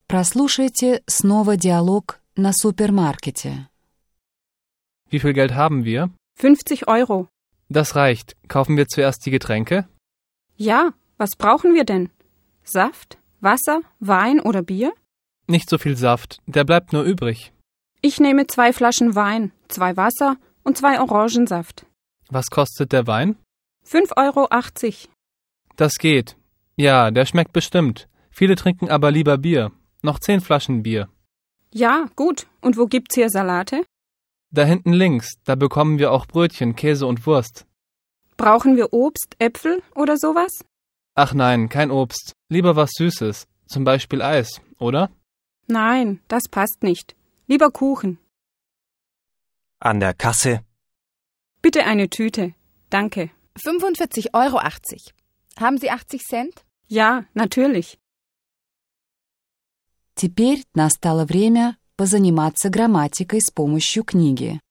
Прослушайте снова диалог на супермаркете. Wie viel Geld haben wir? 50 Euro. Das reicht. Kaufen wir zuerst die Getränke? Ja, was brauchen wir denn? Saft, Wasser, Wein oder Bier? Nicht so viel Saft, der bleibt nur übrig. Ich nehme 2 Flaschen Wein, 2 Wasser und 2 Orangensaft. Was kostet der Wein? 5,80 Euro. Das geht. Ja, der schmeckt bestimmt. Viele trinken aber lieber Bier. Noch 10 Flaschen Bier. Ja, gut. Und wo gibt's hier Salate? Da hinten links, da bekommen wir auch Brötchen, Käse und Wurst. Brauchen wir Obst, Äpfel oder sowas? Ach nein, kein Obst. Lieber was Süßes. Zum Beispiel Eis, oder? Nein, das passt nicht. Lieber Kuchen. An der Kasse. Bitte eine Tüte. Danke. 45,80 Euro. Haben Sie 80 Cent? Ja, natürlich. Теперь настало время позаниматься грамматикой с помощью книги.